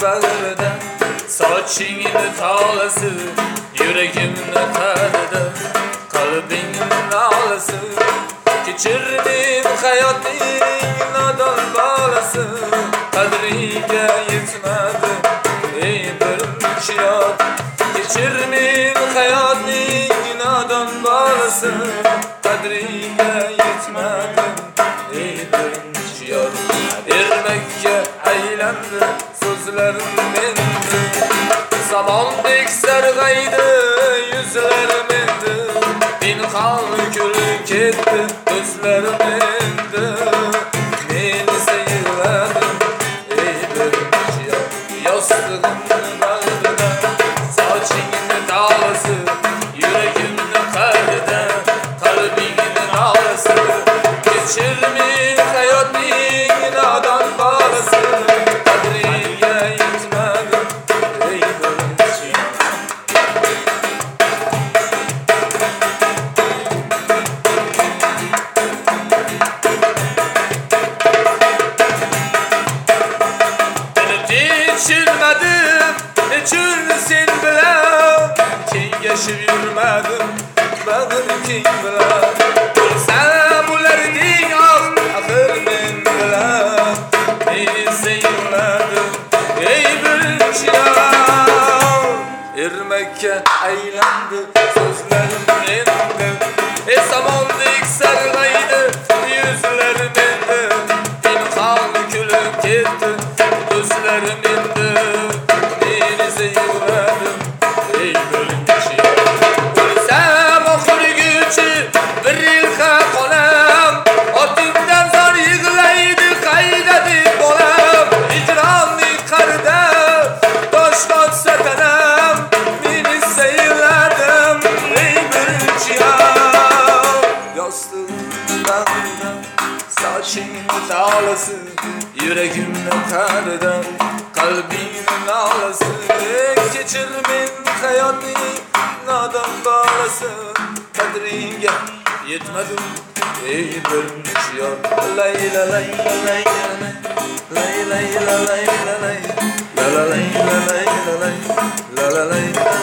bag'rida sochingni tolasi yuragimni qa'rida qalbingni nolasi kechir men hayotning nodon bolasi qadriga yetmadi ey birinchi yod kechir men hayotning nodon bolasi qadriga yetmadi ey birinchi yod ermakka aylandi so'zlarim mendi zamondek sarg'aydi yuzlarim endi pinhon kulib ketdi ko'zlarim endi men esa yig'ladim ey birinchi yod yostig'imni bag'rida sochingni tolasi yuragimni qa'rida qalbingni nolasi kechir men hayotning nodon bolasi qadriga yetmadi ey birinchi yod Çılmadım, nechun sen bilan kengashib yurmadim, bag'rim keng bilan bo'lsam ularding axir men bilan men sevladim ey birinchi yod ermakka aylandi so'zlarim endi zamondek sarg'aydi yuzlarim endi pinhon kulib ketdi ko'zlarim endi men esa yig'ladim ey birinchi yod o'lsam oxirgichi bir yilqa qolam otimdan zor yig'laydi qayda deb bolam hijronning qarida tosh botsa tanam men esa yig'ladim ey birinchi yod yostig'imni bag'rida sochingni tolasi yuragimni qa'rida qalbingni nolasi kechir men hayotning nodon bolasi qadringga yetmadim ey birinchi yod layla layla layla layla layla layla layla layla layla layla layla